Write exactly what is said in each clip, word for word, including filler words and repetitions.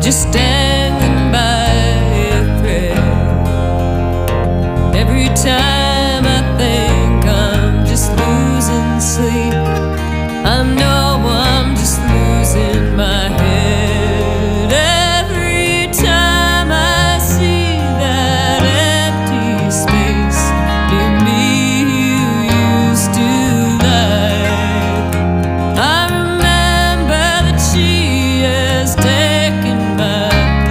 just standing by a prayer. Every time I think I'm just losing sleep, I know I'm just losing my head. Every time I see that empty space near me you used to like, I remember that she has taken my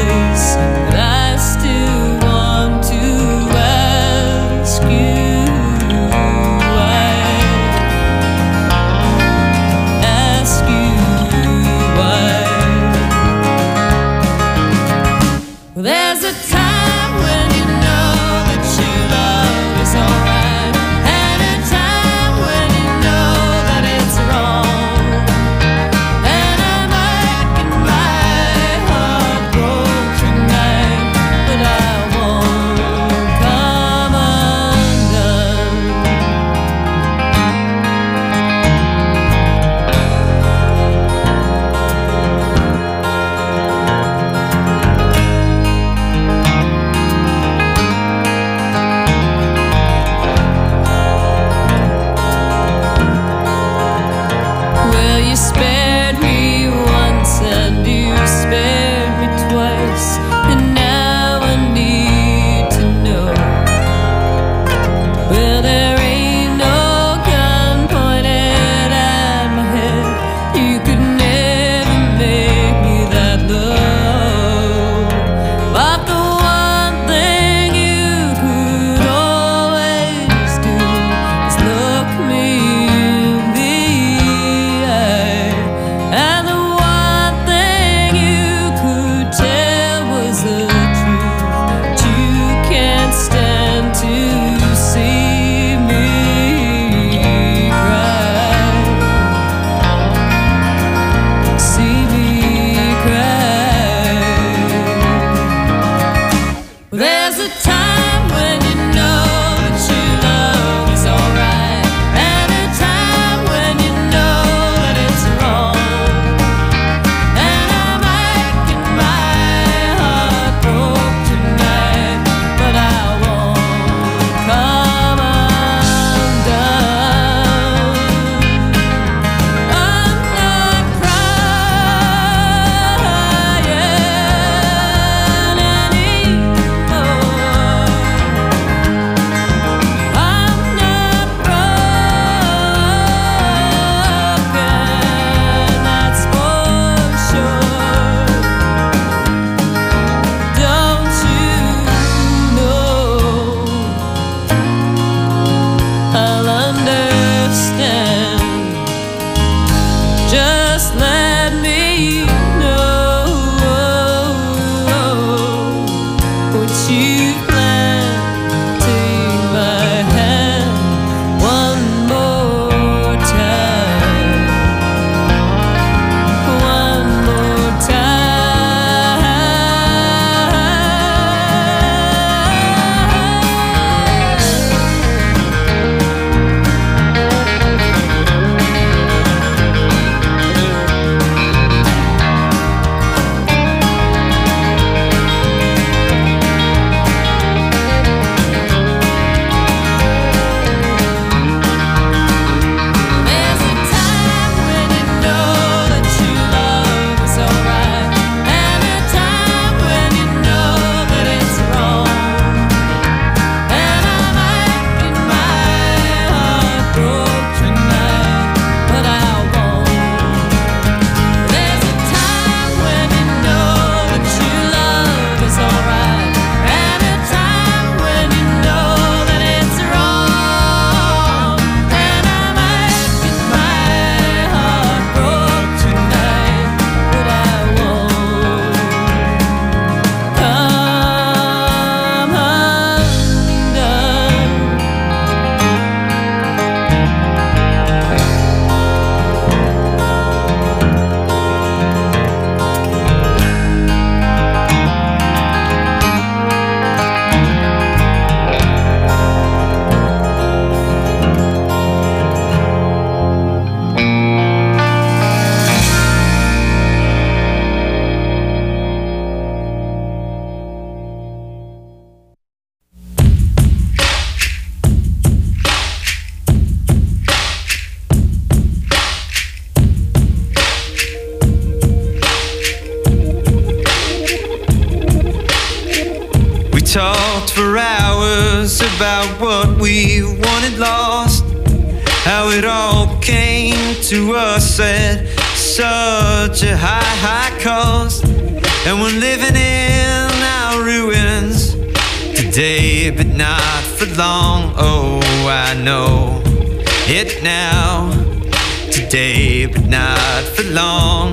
talked for hours about what we wanted lost, how it all came to us at such a high, high cost. And we're living in our ruins today, but not for long. Oh, I know it now. Today, but not for long.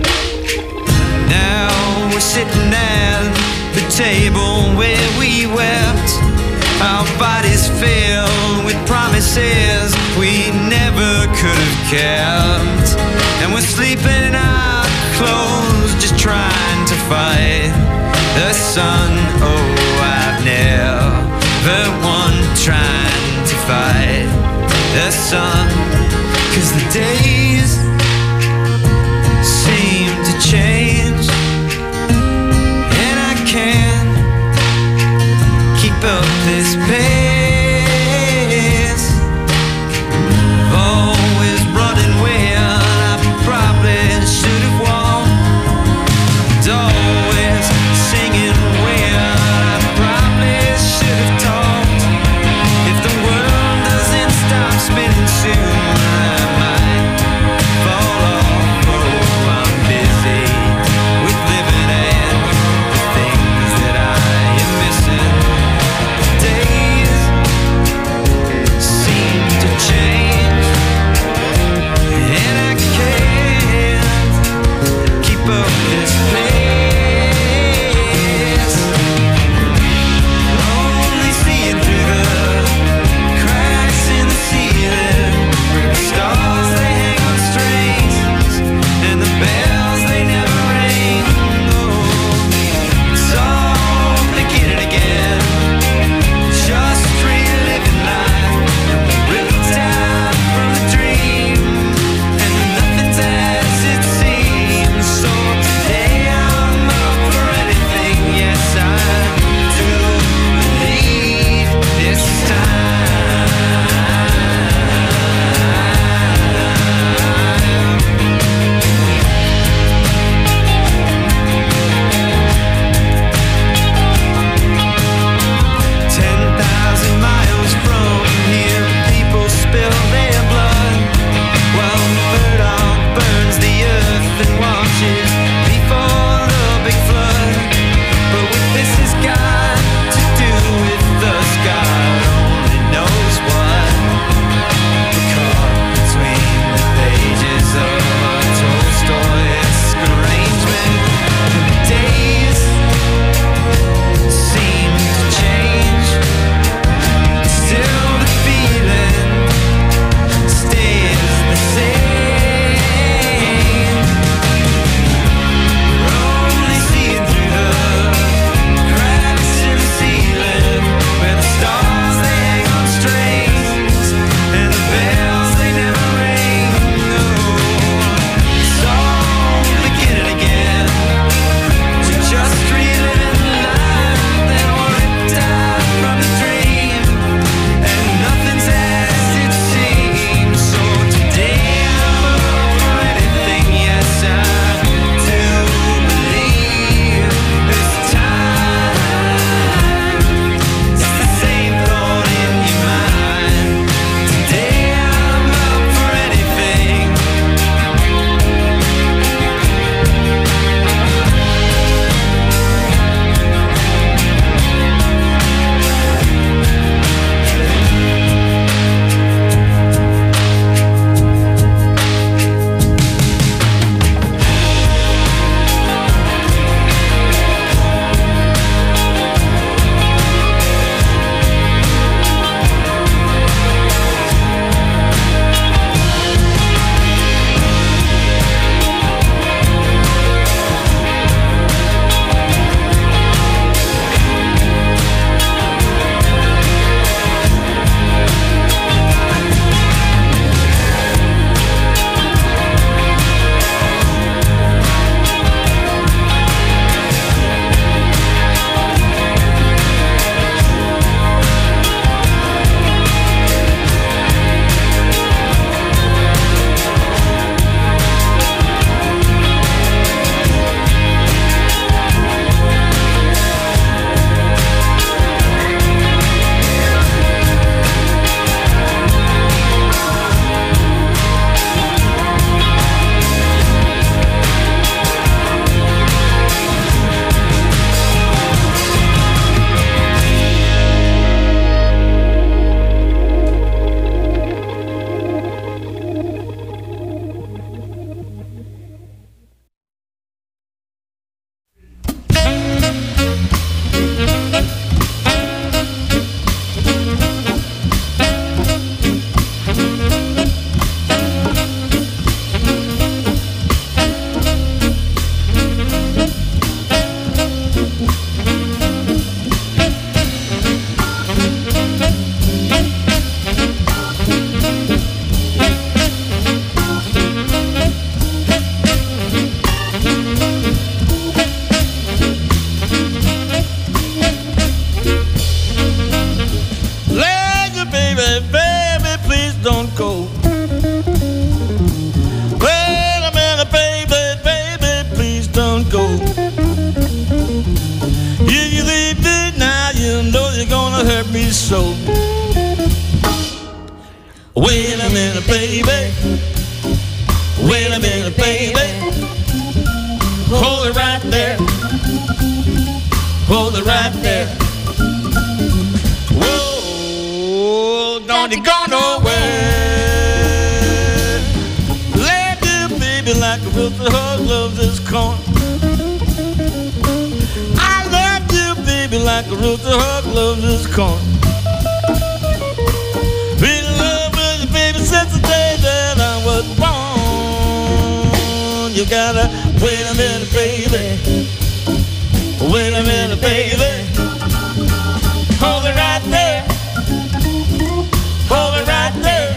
Now we're sitting at the table where we wept, our bodies filled with promises we never could have kept. And we're sleeping in our clothes, just trying to fight the sun. Oh, I've never one trying to fight the sun, 'cause the days seem to change, and I can't keep up this pace. Always running when I probably should have walked, always singing when I probably should have talked. If the world doesn't stop spinning soon, I might fall off. Oh, I'm busy with living and the things that I am missing. Days seem to change, and I can't keep up this pace. me so. Wait a minute, baby. Wait a minute, baby. Hold it right there. Hold it right there. Whoa, don't you go nowhere. Let you, baby, like a rooster hug loves this corn. I love you, baby, like a rooster hug loves this corn. Been in love with you, baby, since the day that I was born. You gotta wait a minute, baby. Wait a minute, baby. Hold it right there. Hold it right there.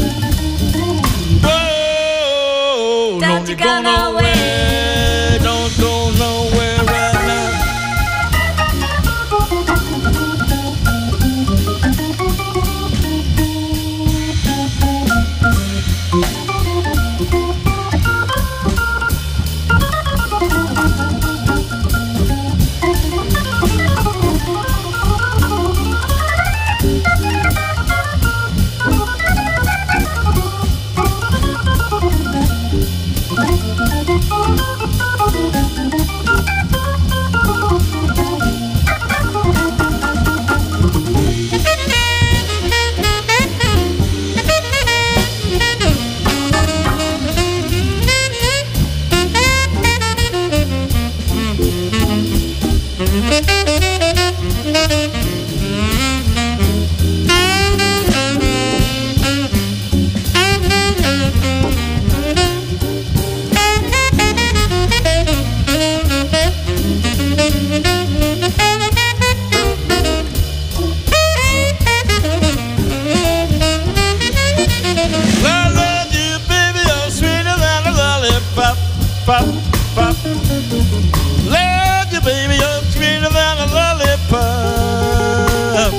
Whoa, don't you go nowhere. Don't go nowhere right now. Pop, pop. Love you, baby, you're sweeter than a lollipop.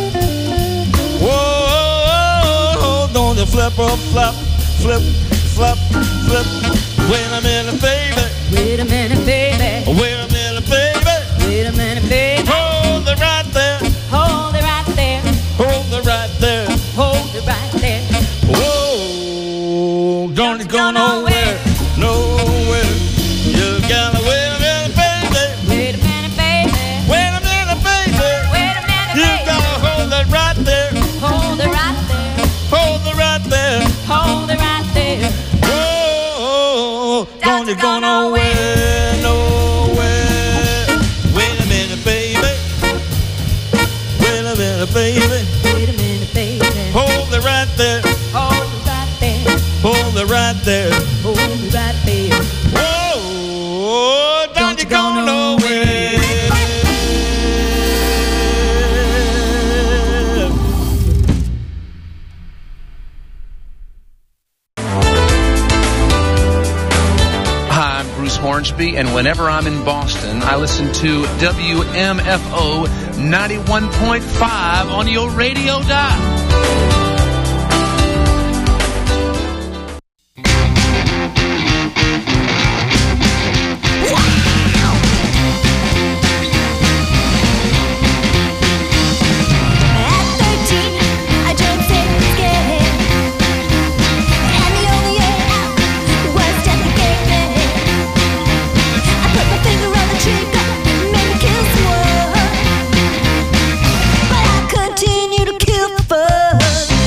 Whoa, don't you flip or flop, flip, flop, flip. Wait a minute, baby. Wait a minute, baby. Wait a minute, baby. Wait a minute, baby. Hold it right there. Hold it right there. Hold it right there. Hold it right there. Whoa, don't you go nowhere, nowhere. You gotta wait a minute, baby. Wait a minute, baby. Wait a minute, baby. Wait a minute, You baby. gotta hold it right there. Hold it right there. Hold it right there. Hold it right there. Whoa, don't you go nowhere, nowhere. Wait a minute, baby. Wait a minute, baby. Wait a minute, baby. Hold it right there. Hold it right there. Hold it right there. Hold it right there. Whoa, don't you go nowhere. Hi, I'm Bruce Hornsby, and whenever I'm in Boston, I listen to W M F O ninety-one point five on your radio dial. Continue to kill the fun.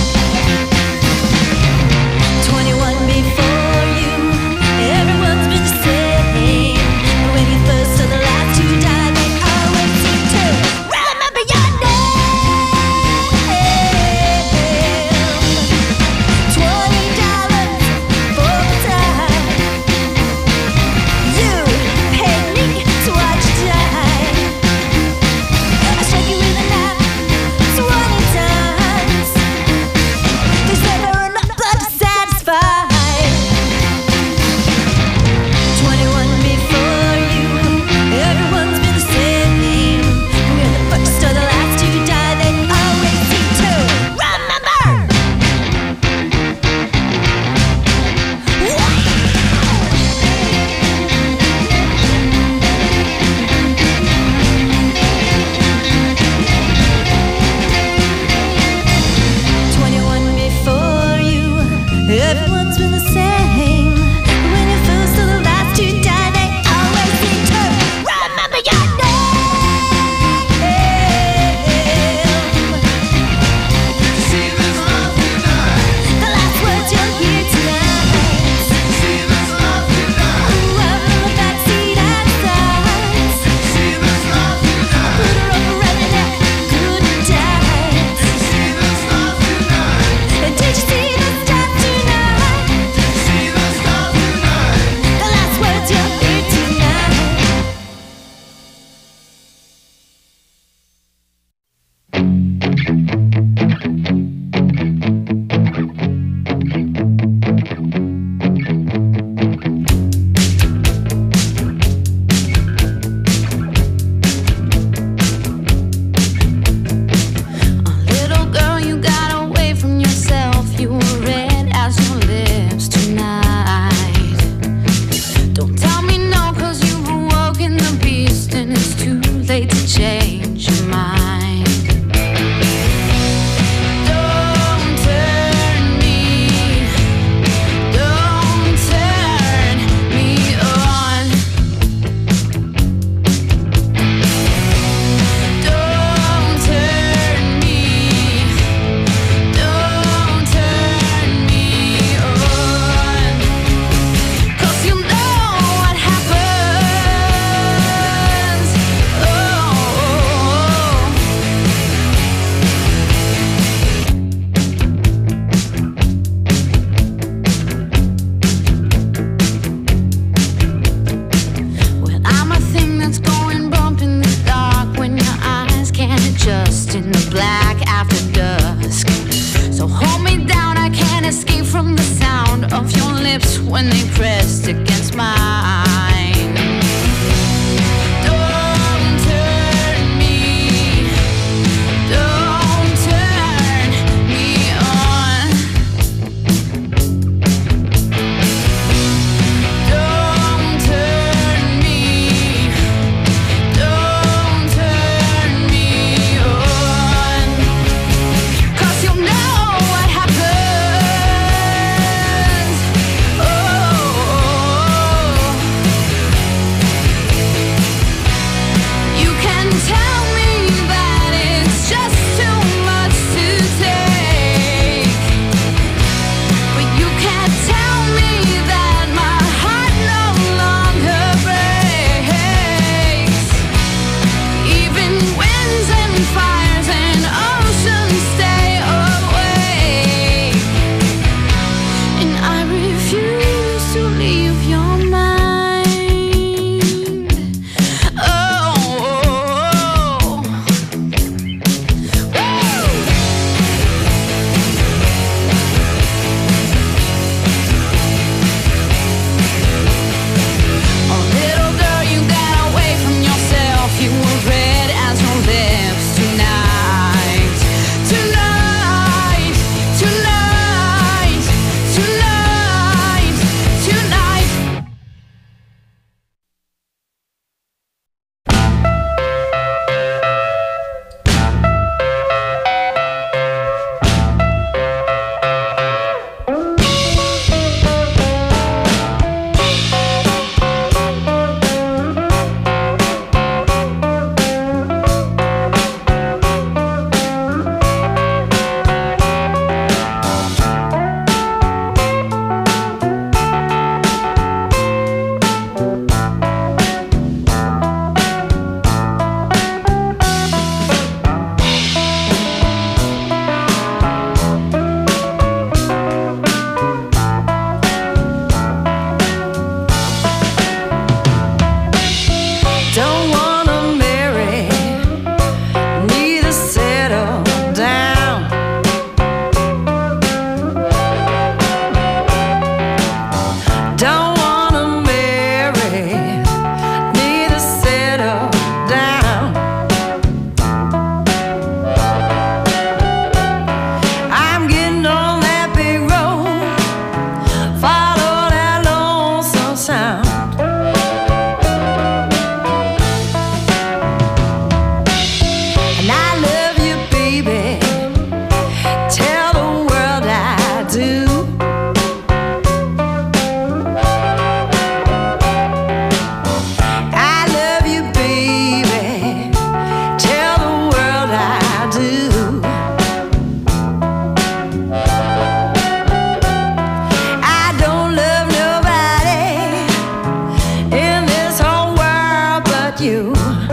about you.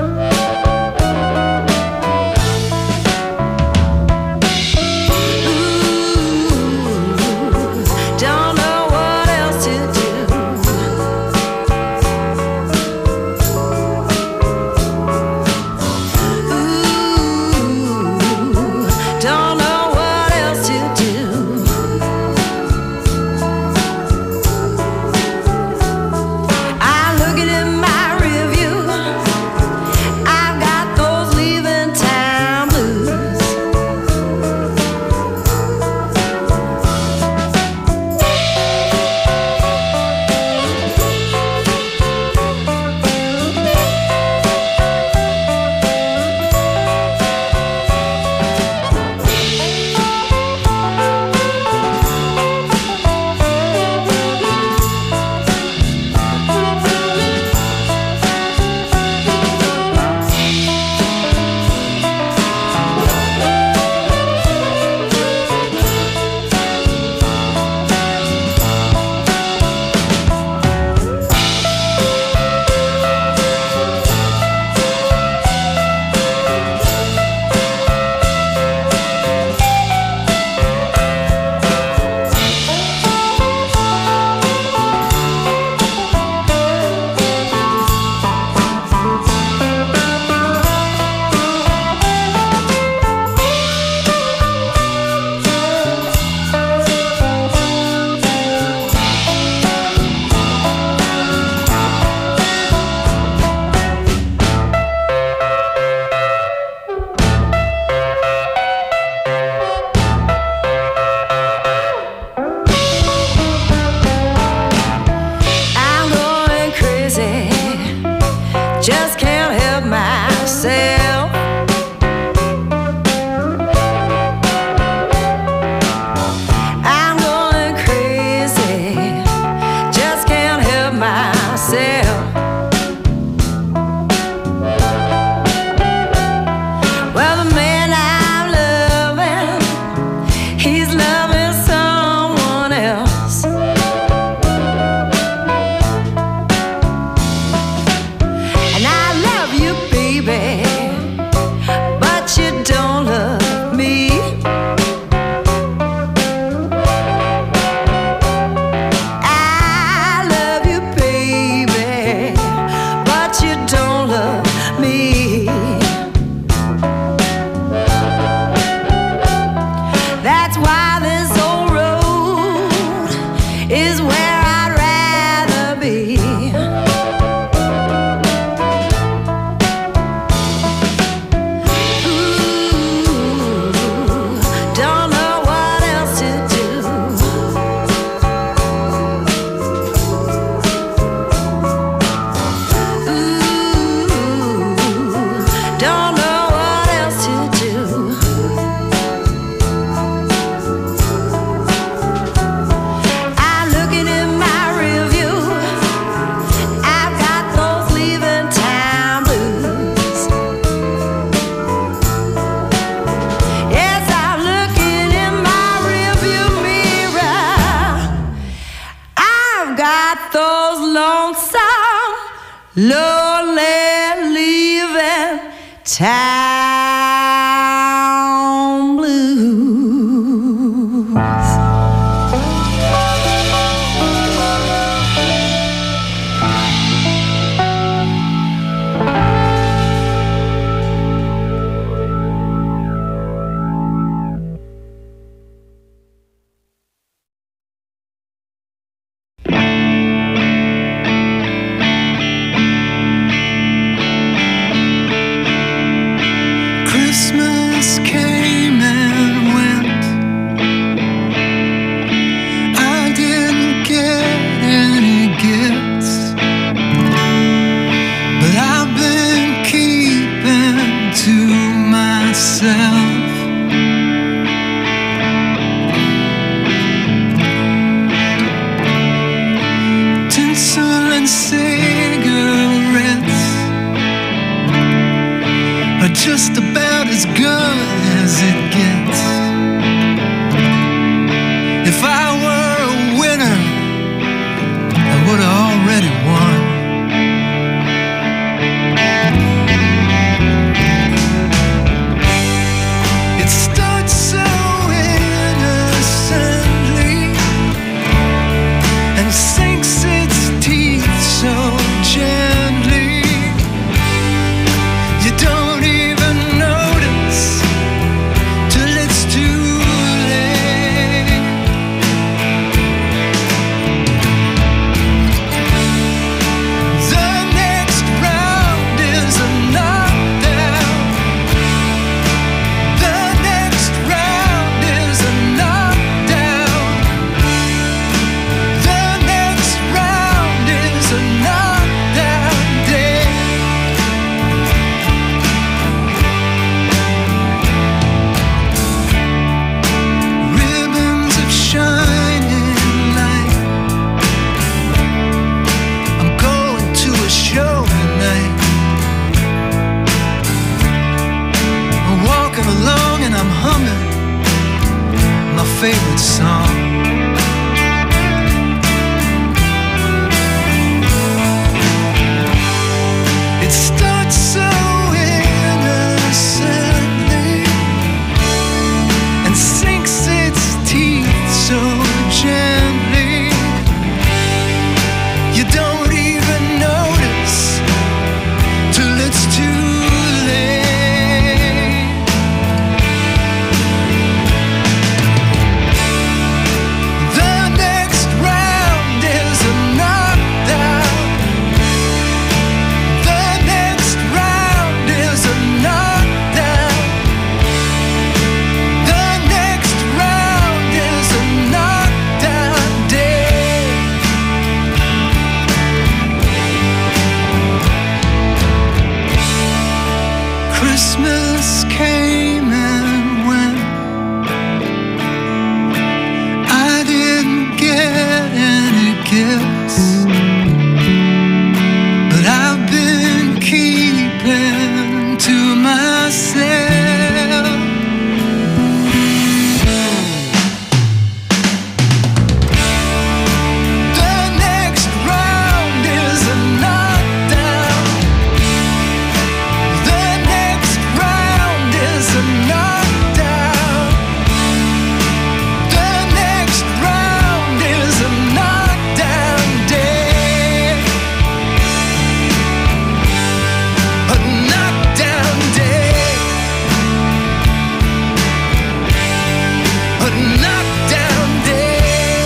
Lonely leaving town blues. Christmas came and went. I didn't get any gifts, but I've been keeping to myself. Tinsel and cigarettes are just about as good as it gets. If I were a winner, I would have already won. favorite song. It starts so innocently and sinks its teeth so gently. You don't even notice till it's too late. The next round is a knockdown. The next round is a knockdown. The next round is a knockdown day. Christmas came and went. I didn't get any gifts, but I've been keeping to myself. The next round is a knockdown. The next round is a knockdown. The next round is a knockdown day. A knockdown day. A knockdown day.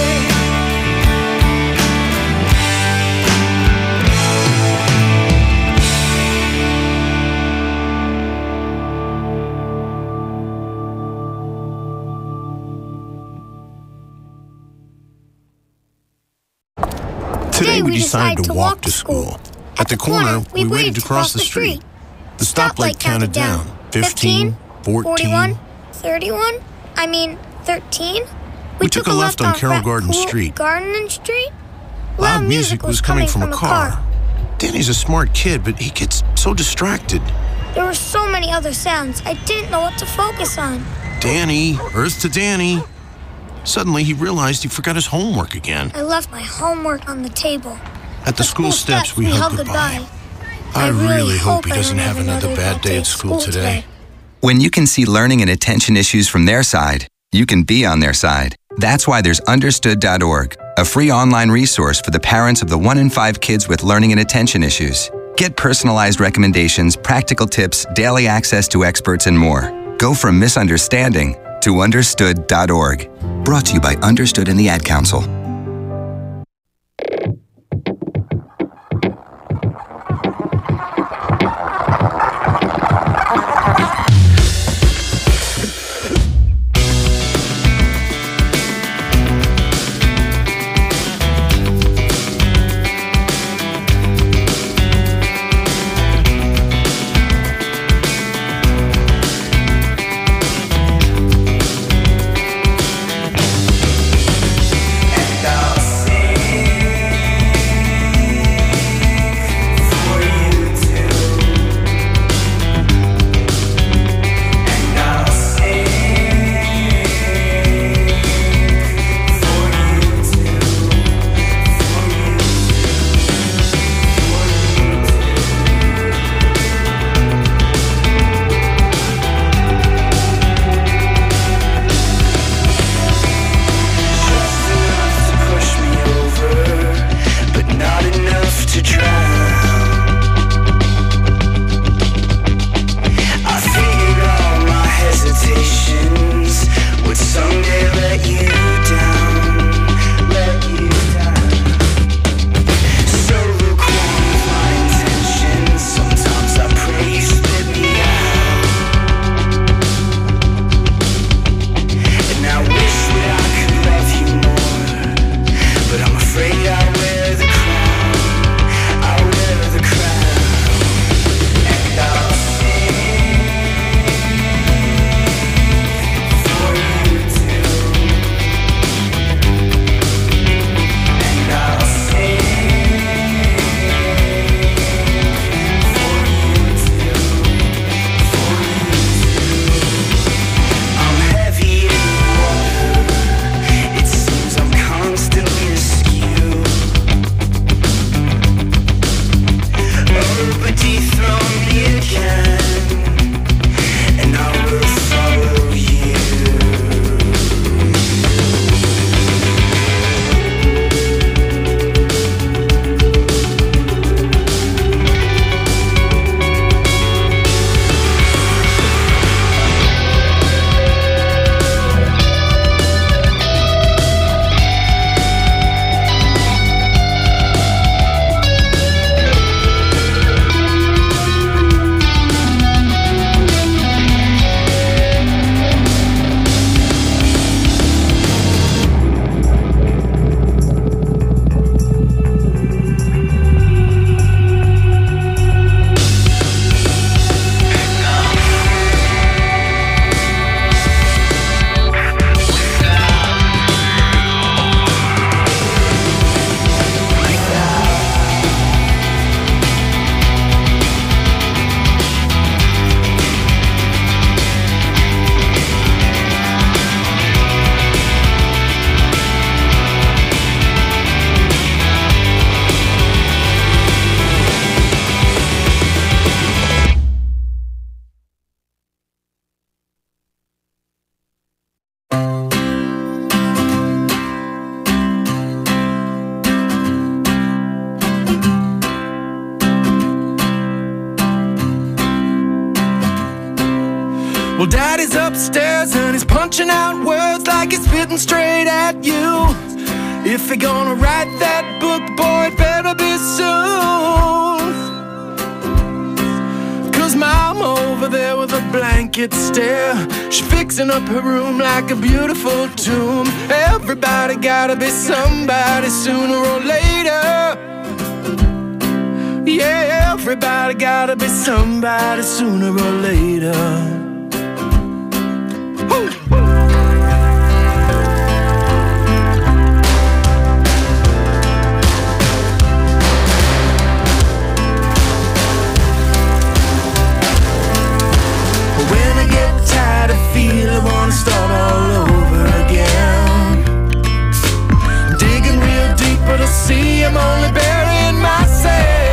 Today we decided to walk to school. At the corner, we waited to cross the street. The stoplight counted down. fifteen, fourteen. thirty-one? I mean, thirteen? We took a left on Carroll Garden Street. Garden Street? Loud music was coming from a car. Danny's a smart kid, but he gets so distracted. There were so many other sounds, I didn't know what to focus on. Danny, Earth to Danny. Suddenly, he realized he forgot his homework again. I left my homework on the table. At the school steps, we hugged goodbye. I really hope he doesn't have another bad day at school today. When you can see learning and attention issues from their side, you can be on their side. That's why there's understood dot org, a free online resource for the parents of the one in five kids with learning and attention issues. Get personalized recommendations, practical tips, daily access to experts, and more. Go from misunderstanding to understood dot org. Brought to you by Understood and the Ad Council. Well, Daddy's upstairs and he's punching out words like he's spitting straight at you. If you're gonna write that book, boy, it better be soon. Cause Mom over there with a blanket stare, she's fixing up her room like a beautiful tomb. Everybody gotta be somebody sooner or later. Yeah, everybody gotta be somebody sooner or later. Woo! When I get tired, I feel I wanna start all over again. Digging real deep, but I see I'm only burying myself.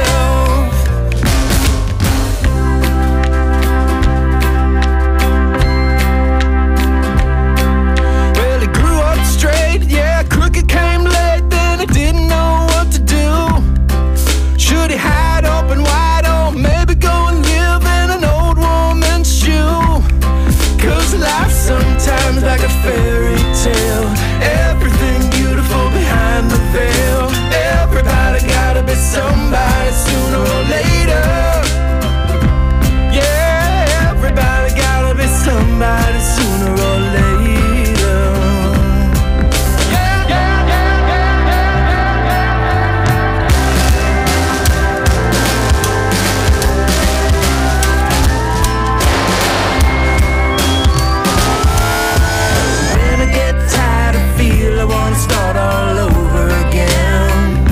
Crooked came late, then he didn't know what to do. Should he hide open wide, or maybe go and live in an old woman's shoe? Cause life's sometimes like a fairy tale, everything beautiful behind the veil. Everybody gotta be somebody sooner or later. Yeah, everybody gotta be somebody sooner or later. I wanna start all over again.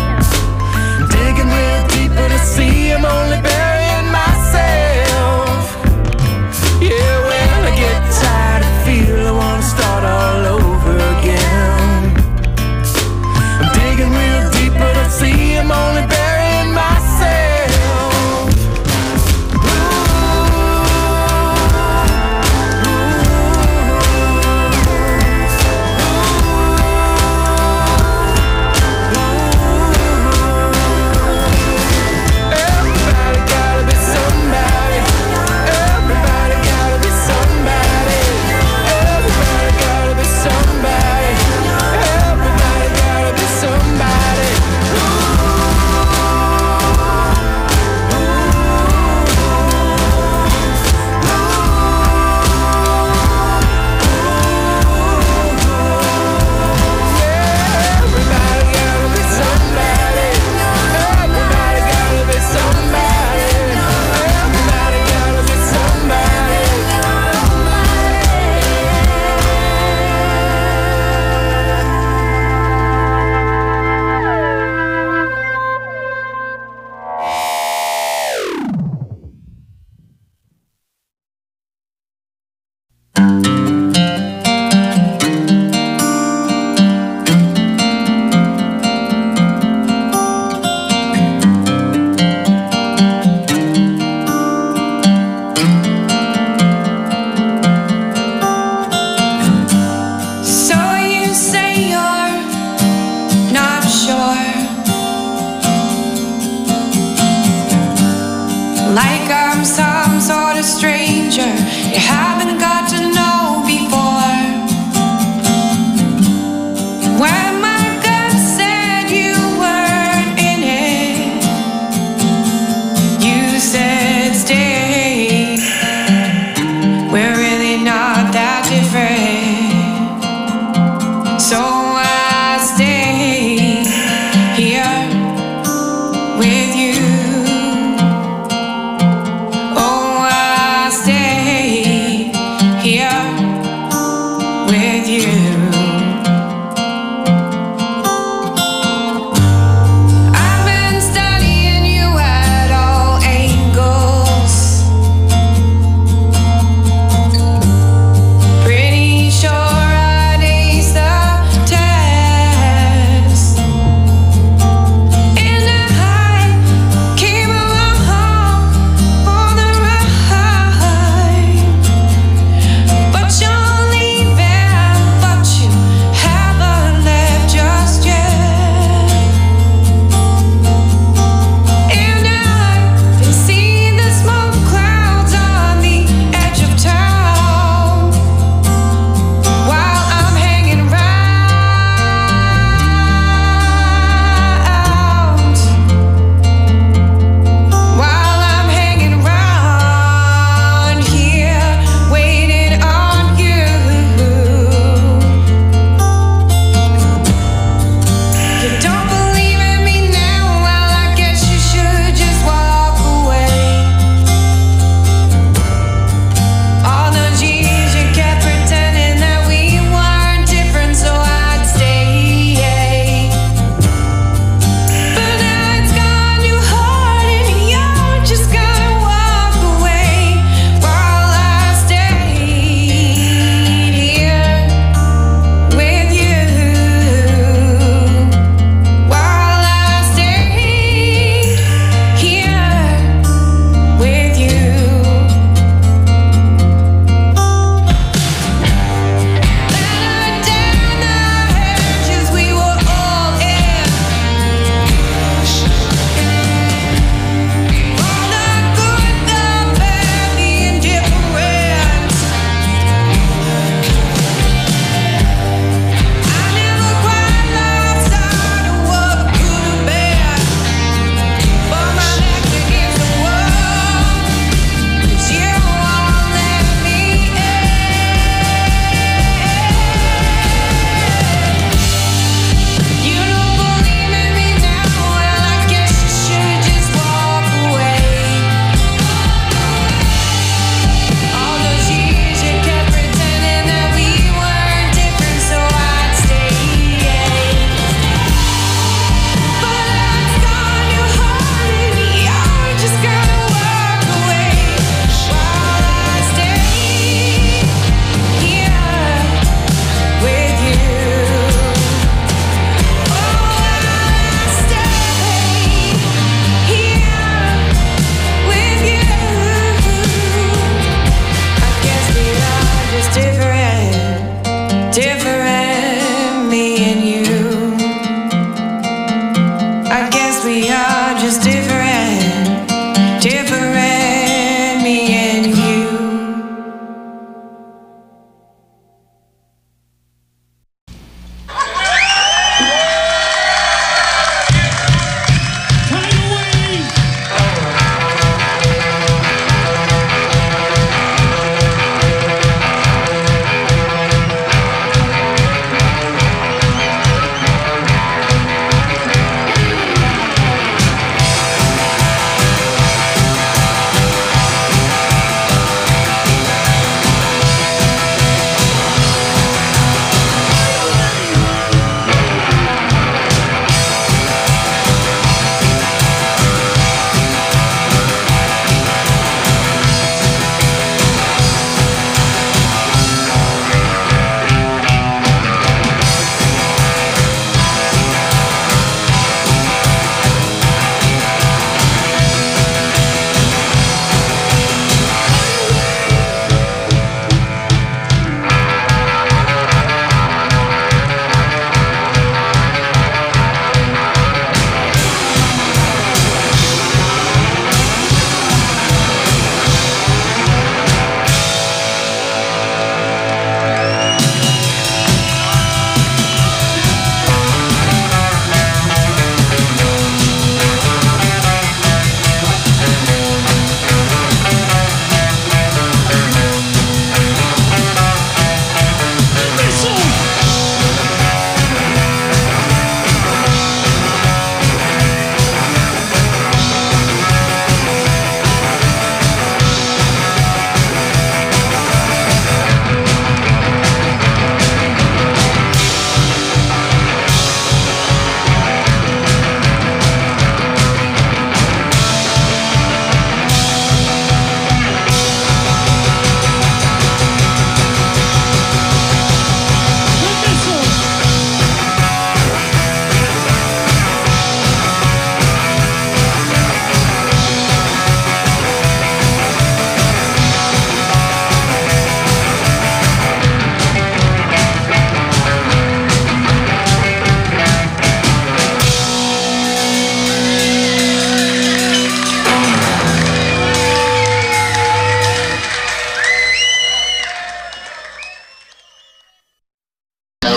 Digging real deep, but I see I'm only burying myself. Yeah, when I get tired, I feel I wanna start all over again. I'm digging real deep, but I see I'm only burying myself. Here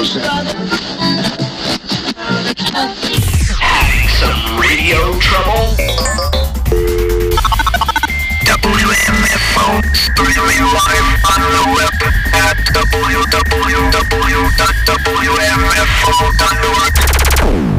Some radio trouble? W M F O, streaming live on the web at w w w dot w m f o dot org.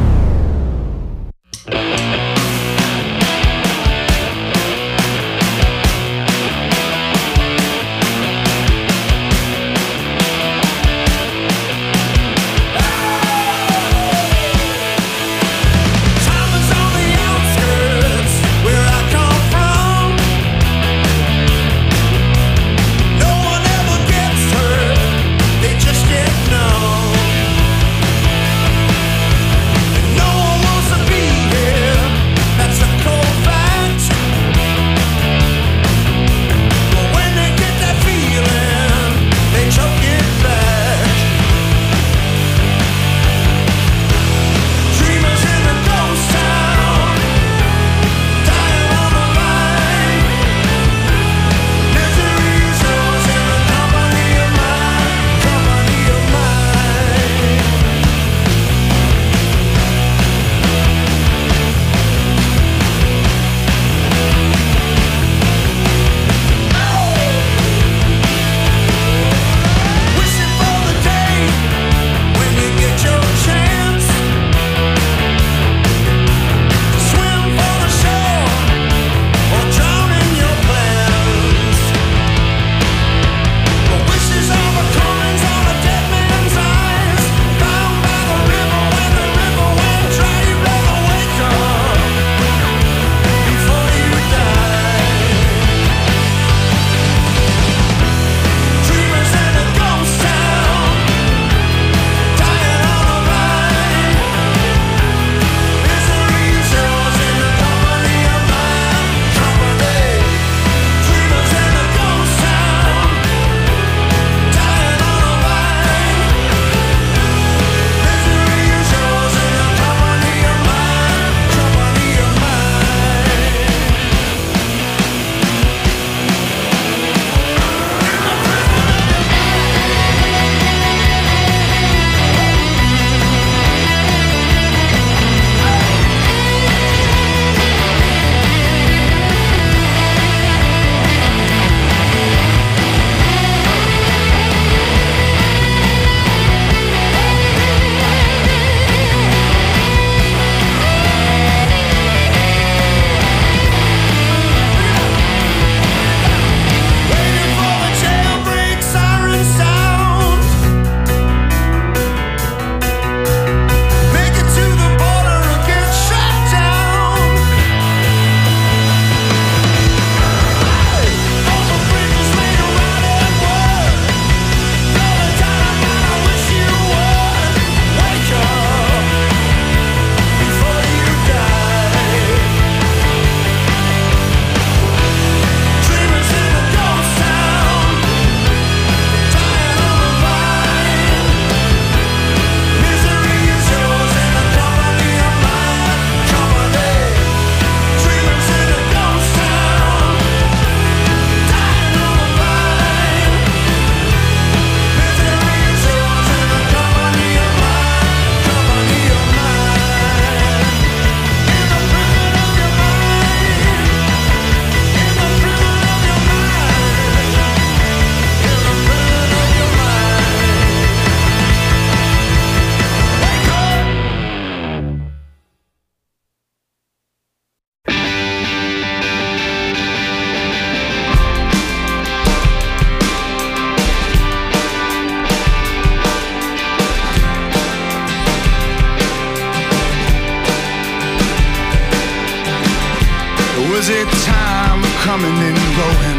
Was it time coming and going?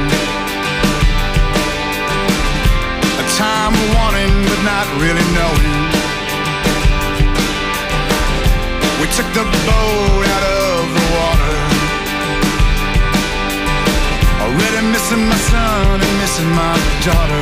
A time wanting but not really knowing. We took the boat out of the water. Already missing my son and missing my daughter.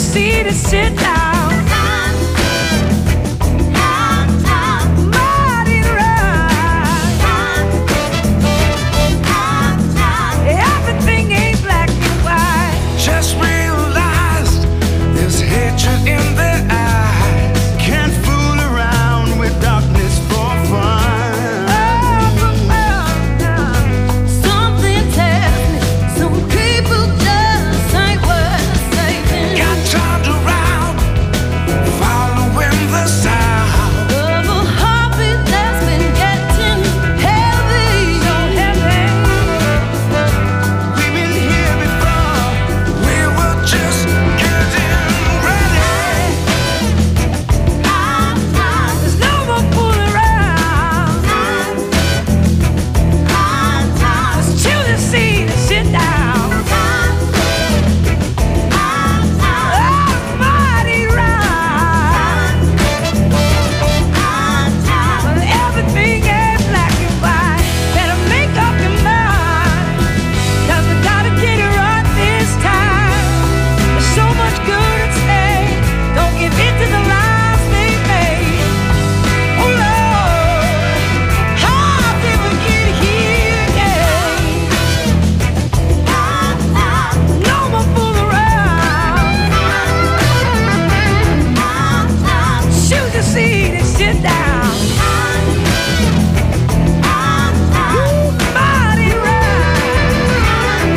seat and sit down. Just realized there's hatred in their eyes. Can't fool around with darkness for fun. Something tells me some people just ain't worth saving. Got turned around, following the sound of a heartbeat that's been getting heavy, so heavy. We've been here before. We were just getting ready. There's no more fooling around. Just choose a seat and sit down. Everybody round. But everything ain't black and white. Better make up your mind, 'cause we gotta get it right this time. There's so much good at stake. Don't give in to the lies they made. Oh Lord, how did we get here again? No more fool around. Choose a seat and sit down. Body round.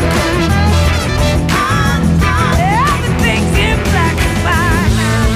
Everything's in black and white now.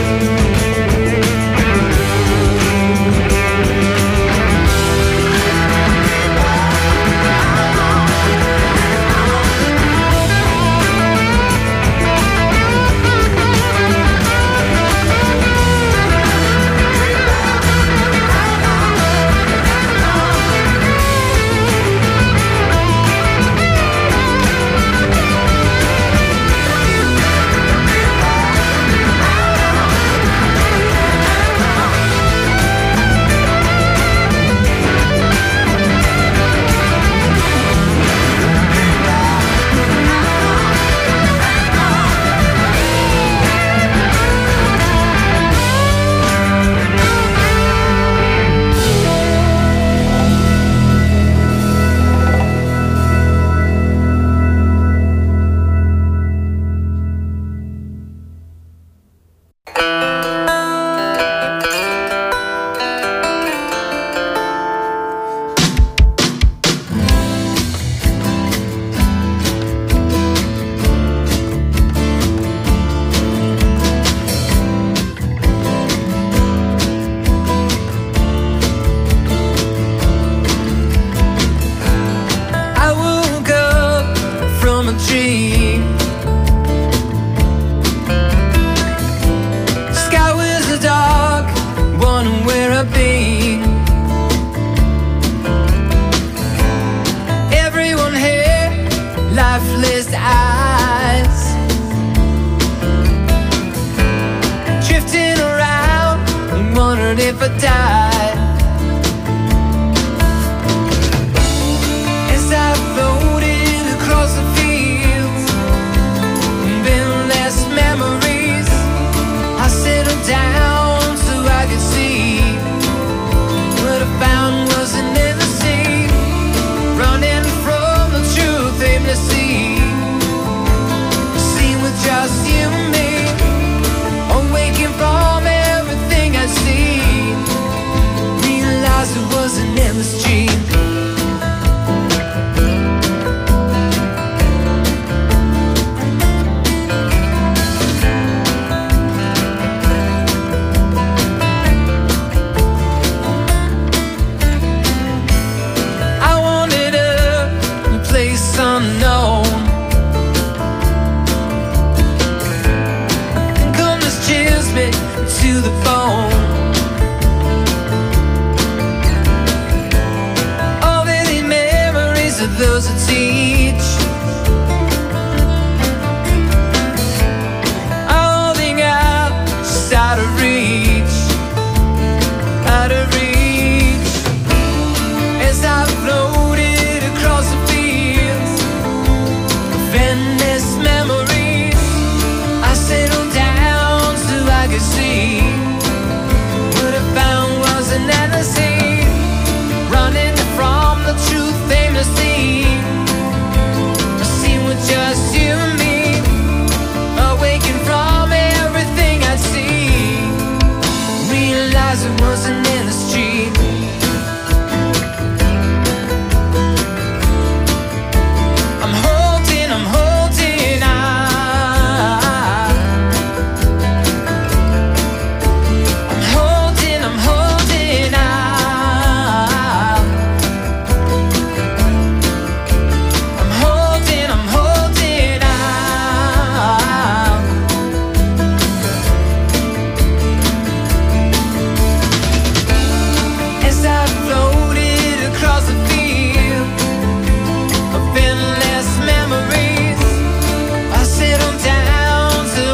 I woke up from a dream. Sky was dark, wondering where I've been. Everyone had lifeless eyes, drifting around and wondered if I died. As I floated across the fields, endless memories, I settled down so I could see. What I found was an endless sea, running from the truth aimlessly. Seen with just you and me, awaking from everything I see. Realized it was an endless dream. I wanted a place unknown. Come, this chills me to the bone.